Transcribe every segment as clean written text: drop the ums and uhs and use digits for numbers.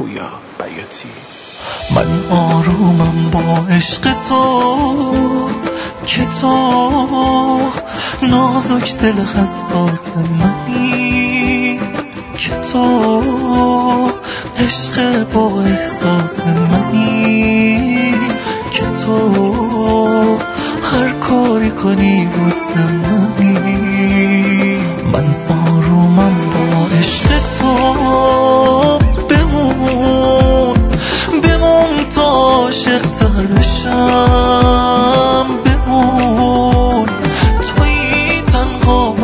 پویا بیاتی. من آرومم با عشق تو که تو نازک دل حساس منی، که تو عشق با احساس منی، که تو هر کاری کنی واسه منی. من آرومم با عشق تو، بمون تا عاشق تر بشم، بمون توی تنها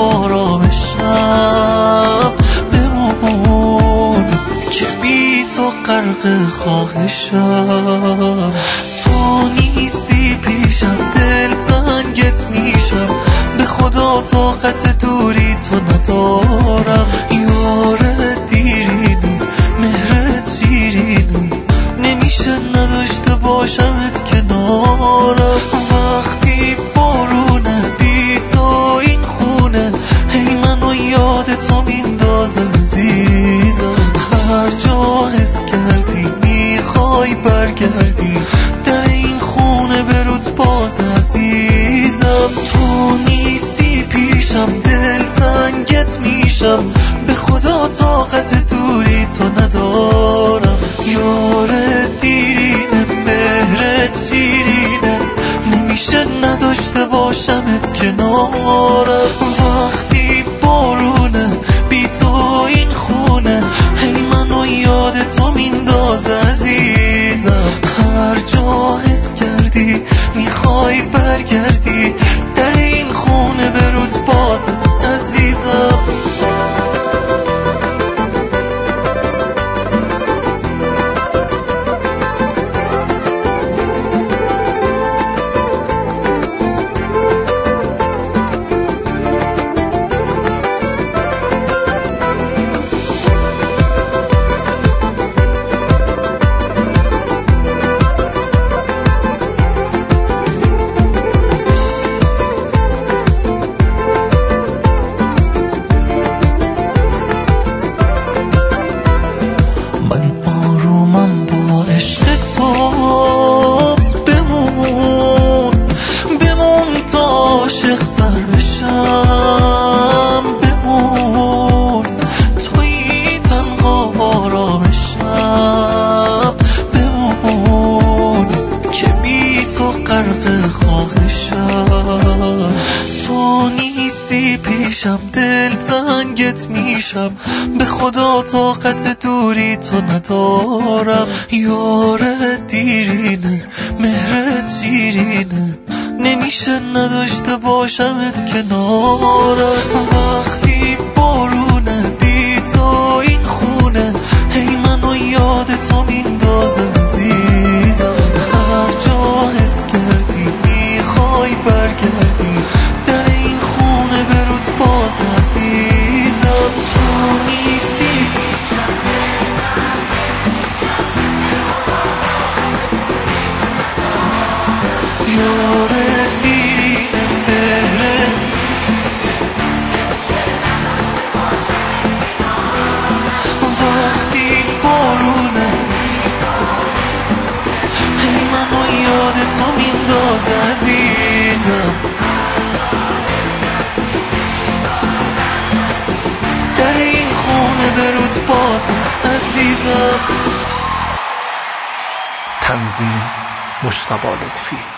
آرامشم، بمون که بی تو غرق خواهشم. تو نیستی پیشم دل تنگت میشم، به خدا طاقت دوری تو ندارم. یار دیرینی مهرت شیرینی، نمیشه نداشته باشمت کنارم. وقتی بارونه بی تو این خونه، هی منو یاد تو میندازه عزیزم. هر جا حس کردی میخوای برگردی، در این خونه برود باز عزیزم. تو نیستی پیشم دل تنگت میشم، به خدا طاقت دوری تو ندارم. یار دیرینه مهرت شیرینه، نمیشه نداشته باشمت کنارم. وقتی بارونه بی تو این خونه، هی منو یاد تو میندازه عزیزم. هر جا حس کردی میخوای برگردی، در این خونه برود باز عزیزم. تو نیستی پیشم دل تنگت میشم، به خدا طاقت دوری تو ندارم. یار دیرینه مهرت شیرینه، نمیشه نداشته باشمت کنارم. وقتی بارونه بی تو این خونه، هی منو یاد تو میندازه عزیزم. هر جا حس کردی میخوای برگردی، در این خونه برود باز عزیزم. تو نیستی یار دیرینه مهرت، وقتی بارونه هی منو یاد تو میندازه عزیزم. در این خونه برود باز عزیزم. تنظیم مجتبی لطفی.